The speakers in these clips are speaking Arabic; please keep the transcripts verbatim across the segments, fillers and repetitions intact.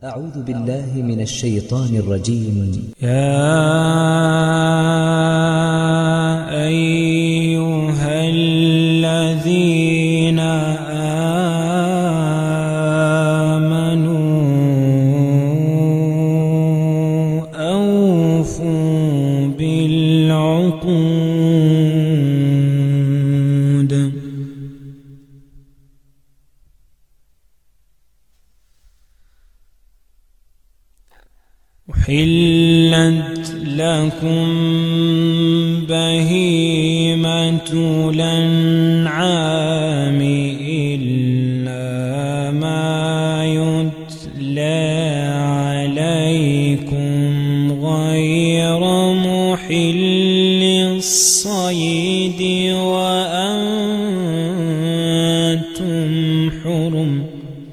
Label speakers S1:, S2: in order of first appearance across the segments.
S1: أعوذ بالله من الشيطان الرجيم.
S2: يا أيها الذين آمنوا أوفوا بالعقود أحلت لكم بهيمة الأنعام إلا ما يتلى عليكم غير محل الصيد وأنتم حرم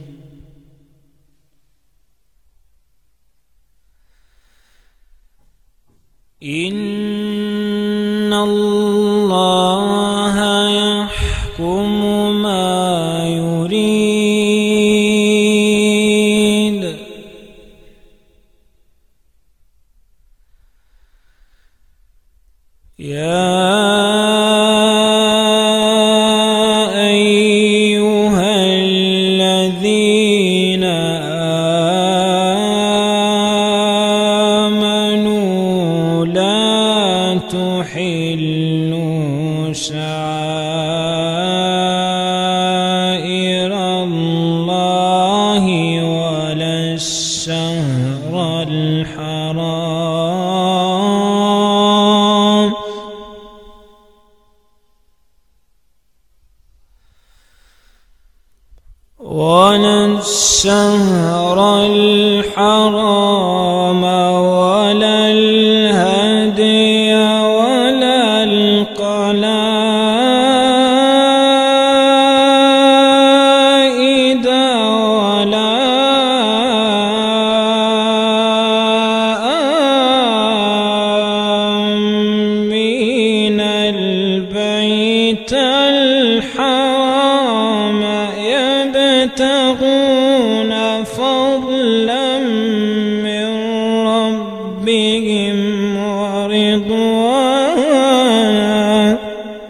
S2: إن الله يحكم ما يريد يا أيها الذين آمنوا لا تحلوا شعائر الله ولا الشهر الحرام ولا الشهر الحرام ولا الهدي ولا القلائد ولا آمين البيت الحرام يبتغون فضلا من ربهم ورضوانا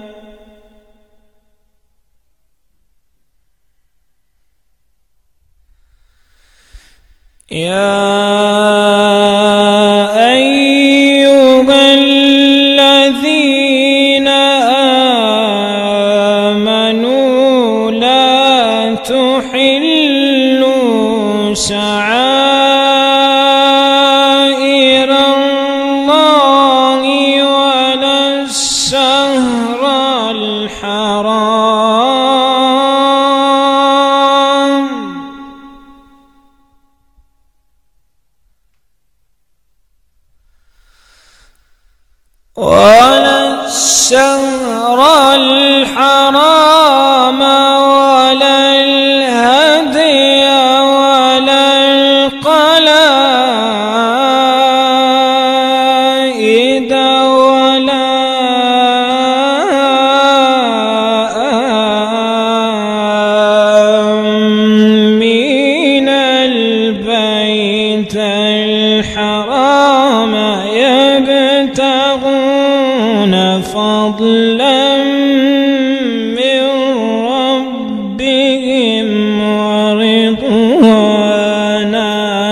S2: يا أيها الذين آمنوا لا تحلوا شعائر الله ولا الشهر الحرام ولا الشهر الحرام ولا الهدي ولا القلائد ولا آمين البيت الحرام يبتغون فضلا من ربهم ورضوانا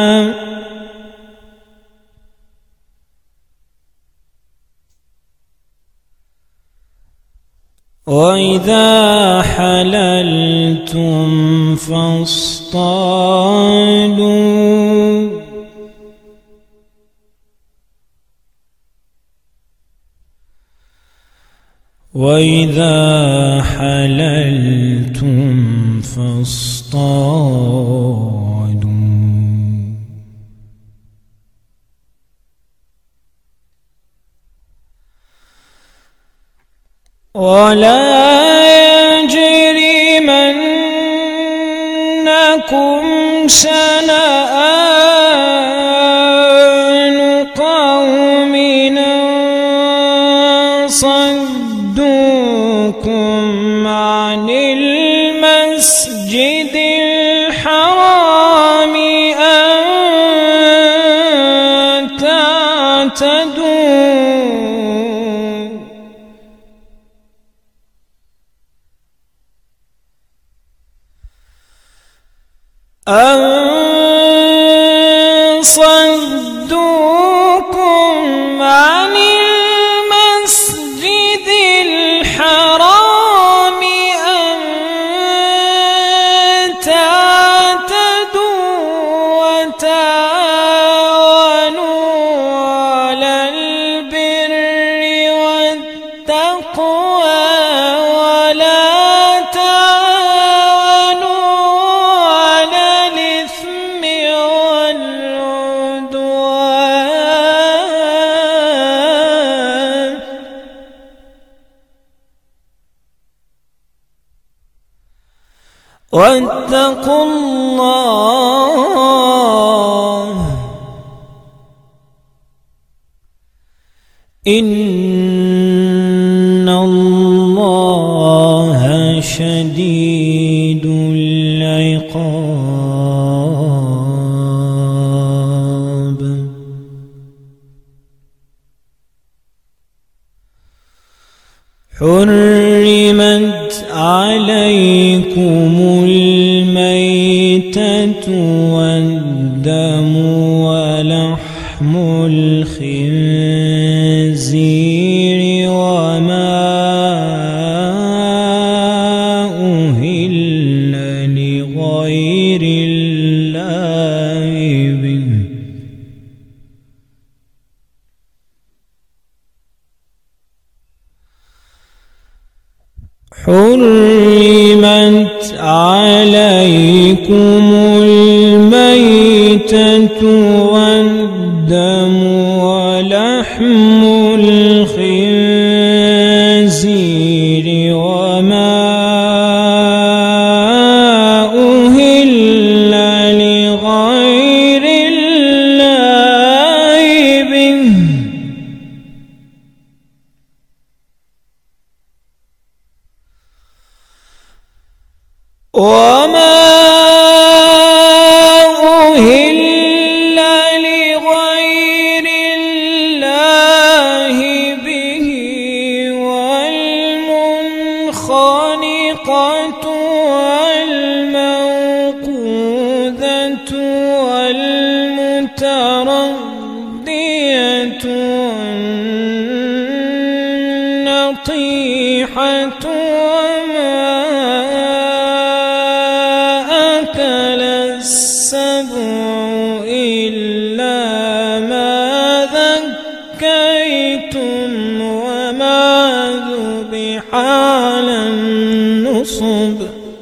S2: وإذا حللتم فاصطادوا وإذا حللتم فاصطادوا ولا يجرمنكم شنآن قوم صدوكم عن المسجد الحرام أن تعتدوا أن صدوكم عن المسجد الحرام أن تعتدوا وتعاونوا على البر والتقوى ولا واتقوا الله إن الله شديد العقاب. حرمت عليكم الميتة والدم ولحم الخنزير وما أهل لغير الله به. حرمت عليكم الميتة والدم ولحم الخنزير وما أهل لغير الله به. وما أهل لغير الله به والمنخنقة والموقوذة والمتردية والنطيحة إلا ما ذكيتم وما ذبح على النصب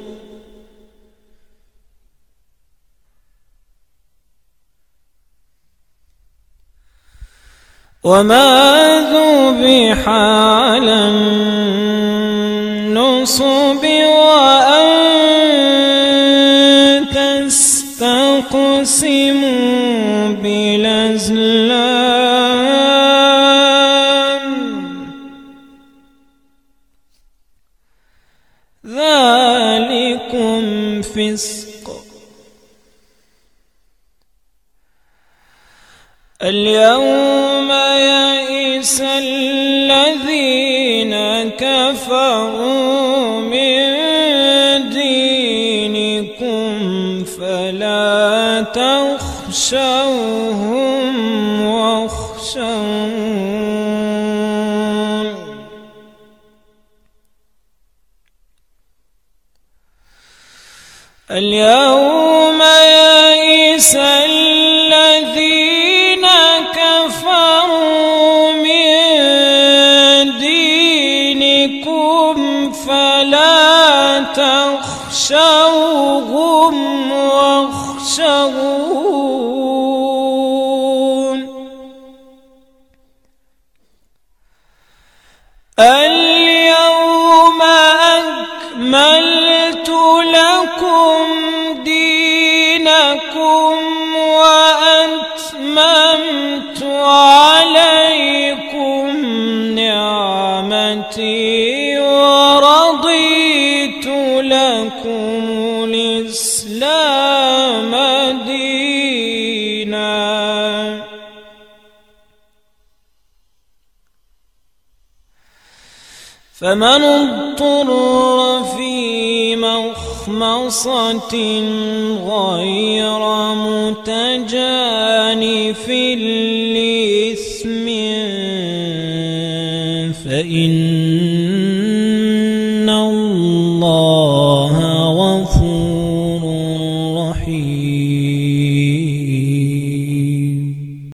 S2: وما ذبح على النصب وأن تستقسموا بالأزلام ذلكم فسق. اليوم يئس الذين كفروا من دينكم فلا تخشوهم واخشون. اليوم يئس الذين كفروا من دينكم فلا تخشوهم واخشون. اليوم أكملت لكم دينكم فمن اضطر في مخمصة غير متجانف لإثم فإن